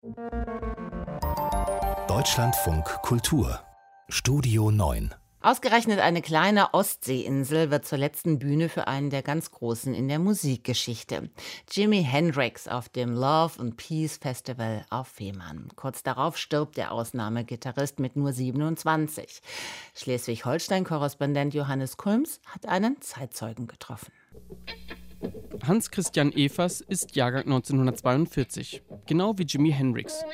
Deutschlandfunk Kultur Studio 9. Ausgerechnet eine kleine Ostseeinsel wird zur letzten Bühne für einen der ganz Großen in der Musikgeschichte. Jimi Hendrix auf dem Love and Peace Festival auf Fehmarn. Kurz darauf stirbt der Ausnahmegitarrist mit nur 27. Schleswig-Holstein-Korrespondent Johannes Kulms hat einen Zeitzeugen getroffen. Hans Christian Evers ist Jahrgang 1942, genau wie Jimi Hendrix.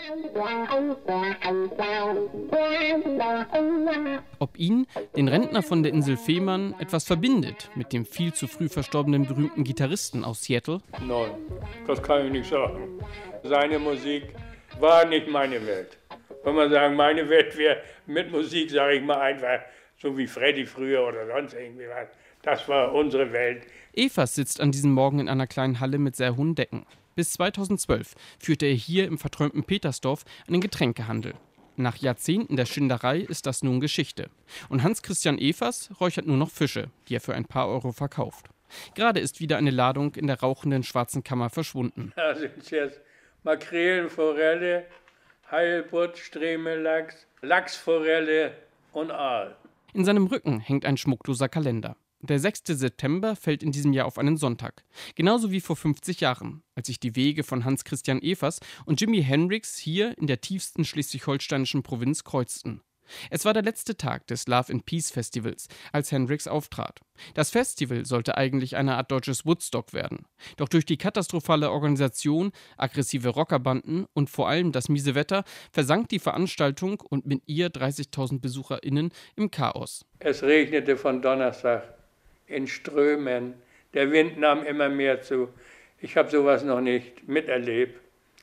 Ob ihn, den Rentner von der Insel Fehmarn, etwas verbindet mit dem viel zu früh verstorbenen berühmten Gitarristen aus Seattle? Nein, das kann ich nicht sagen. Seine Musik war nicht meine Welt. Wenn man sagen, meine Welt wäre mit Musik, sage ich mal einfach, so wie Freddy früher oder sonst irgendwie was. Das war unsere Welt. Evers sitzt an diesem Morgen in einer kleinen Halle mit sehr hohen Decken. Bis 2012 führte er hier im verträumten Petersdorf einen Getränkehandel. Nach Jahrzehnten der Schinderei ist das nun Geschichte. Und Hans Christian Evers räuchert nur noch Fische, die er für ein paar Euro verkauft. Gerade ist wieder eine Ladung in der rauchenden schwarzen Kammer verschwunden. Da sind jetzt Makrelen, Forelle, Heilbutt, Stremelachs, Lachsforelle und Aal. In seinem Rücken hängt ein schmuckloser Kalender. Der 6. September fällt in diesem Jahr auf einen Sonntag. Genauso wie vor 50 Jahren, als sich die Wege von Hans Christian Evers und Jimi Hendrix hier in der tiefsten schleswig-holsteinischen Provinz kreuzten. Es war der letzte Tag des Love and Peace Festivals, als Hendrix auftrat. Das Festival sollte eigentlich eine Art deutsches Woodstock werden. Doch durch die katastrophale Organisation, aggressive Rockerbanden und vor allem das miese Wetter versank die Veranstaltung und mit ihr 30.000 BesucherInnen im Chaos. Es regnete von Donnerstag in Strömen. Der Wind nahm immer mehr zu. Ich habe sowas noch nicht miterlebt.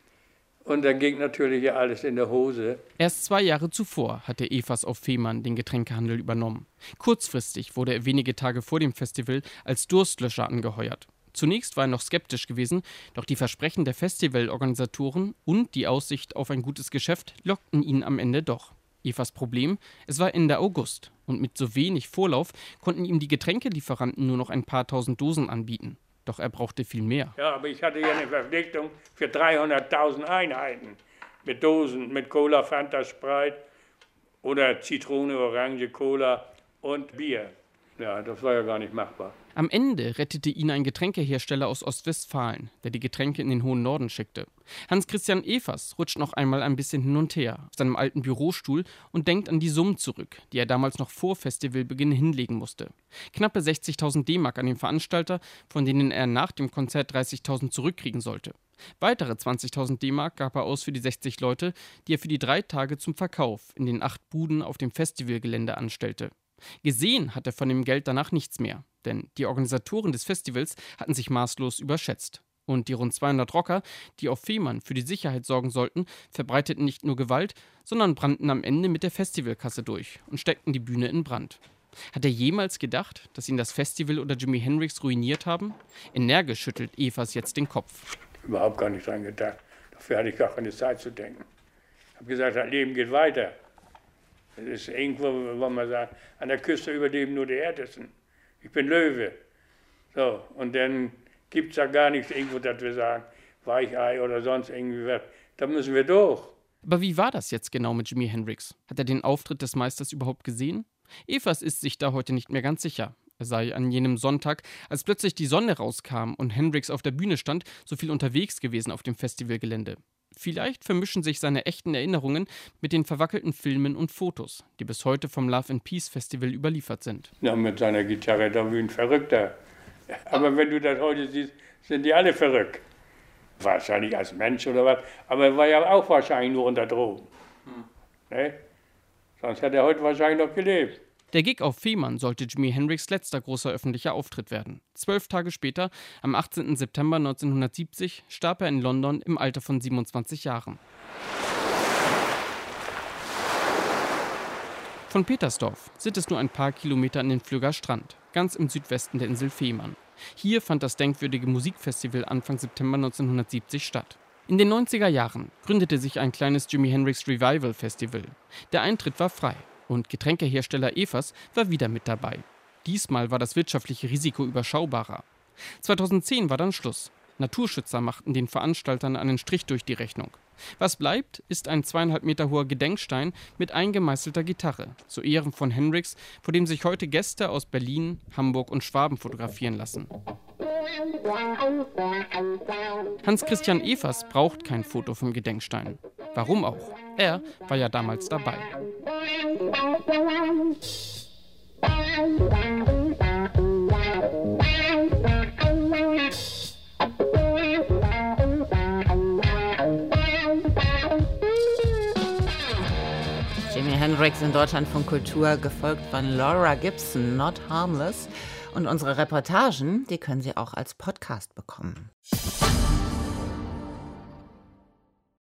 Und dann ging natürlich ja alles in der Hose. Erst 2 Jahre zuvor hatte Evers auf Fehmarn den Getränkehandel übernommen. Kurzfristig wurde er wenige Tage vor dem Festival als Durstlöscher angeheuert. Zunächst war er noch skeptisch gewesen, doch die Versprechen der Festivalorganisatoren und die Aussicht auf ein gutes Geschäft lockten ihn am Ende doch. Evers Problem: Es war Ende August und mit so wenig Vorlauf konnten ihm die Getränkelieferanten nur noch ein paar tausend Dosen anbieten. Doch er brauchte viel mehr. Ja, aber ich hatte ja eine Verpflichtung für 300.000 Einheiten. Mit Dosen, mit Cola, Fanta, Sprite oder Zitrone, Orange, Cola und Bier. Ja, das war ja gar nicht machbar. Am Ende rettete ihn ein Getränkehersteller aus Ostwestfalen, der die Getränke in den hohen Norden schickte. Hans Christian Evers rutscht noch einmal ein bisschen hin und her auf seinem alten Bürostuhl und denkt an die Summen zurück, die er damals noch vor Festivalbeginn hinlegen musste. Knappe 60.000 D-Mark an den Veranstalter, von denen er nach dem Konzert 30.000 zurückkriegen sollte. Weitere 20.000 D-Mark gab er aus für die 60 Leute, die er für die 3 Tage zum Verkauf in den 8 Buden auf dem Festivalgelände anstellte. Gesehen hat er von dem Geld danach nichts mehr, denn die Organisatoren des Festivals hatten sich maßlos überschätzt. Und die rund 200 Rocker, die auf Fehmarn für die Sicherheit sorgen sollten, verbreiteten nicht nur Gewalt, sondern brannten am Ende mit der Festivalkasse durch und steckten die Bühne in Brand. Hat er jemals gedacht, dass ihn das Festival oder Jimi Hendrix ruiniert haben? Energisch schüttelt Evers jetzt den Kopf. Überhaupt gar nicht dran gedacht. Dafür hatte ich gar keine Zeit zu denken. Ich habe gesagt, das Leben geht weiter. Es ist irgendwo, wenn man sagt, an der Küste überleben nur die Härtesten. Ich bin Löwe. So, und dann gibt es da gar nichts irgendwo, dass wir sagen, Weichei oder sonst irgendwie was. Da müssen wir durch. Aber wie war das jetzt genau mit Jimi Hendrix? Hat er den Auftritt des Meisters überhaupt gesehen? Evers ist sich da heute nicht mehr ganz sicher. Er sei an jenem Sonntag, als plötzlich die Sonne rauskam und Hendrix auf der Bühne stand, so viel unterwegs gewesen auf dem Festivalgelände. Vielleicht vermischen sich seine echten Erinnerungen mit den verwackelten Filmen und Fotos, die bis heute vom Love and Peace Festival überliefert sind. Ja, mit seiner Gitarre da wie ein Verrückter. Aber wenn du das heute siehst, sind die alle verrückt. Wahrscheinlich als Mensch oder was, aber er war ja auch wahrscheinlich nur unter Drogen. Ne? Sonst hätte er heute wahrscheinlich noch gelebt. Der Gig auf Fehmarn sollte Jimi Hendrix' letzter großer öffentlicher Auftritt werden. 12 Tage später, am 18. September 1970, starb er in London im Alter von 27 Jahren. Von Petersdorf sind es nur ein paar Kilometer an den Flügger Strand, ganz im Südwesten der Insel Fehmarn. Hier fand das denkwürdige Musikfestival Anfang September 1970 statt. In den 90er Jahren gründete sich ein kleines Jimi Hendrix Revival Festival. Der Eintritt war frei. Und Getränkehersteller Evers war wieder mit dabei. Diesmal war das wirtschaftliche Risiko überschaubarer. 2010 war dann Schluss. Naturschützer machten den Veranstaltern einen Strich durch die Rechnung. Was bleibt, ist ein 2,5 Meter hoher Gedenkstein mit eingemeißelter Gitarre, zu Ehren von Hendrix, vor dem sich heute Gäste aus Berlin, Hamburg und Schwaben fotografieren lassen. Hans Christian Evers braucht kein Foto vom Gedenkstein. Warum auch? Er war ja damals dabei. Jimi Hendrix in Deutschlandfunk Kultur, gefolgt von Laura Gibson, Not Harmless. Und unsere Reportagen, die können Sie auch als Podcast bekommen.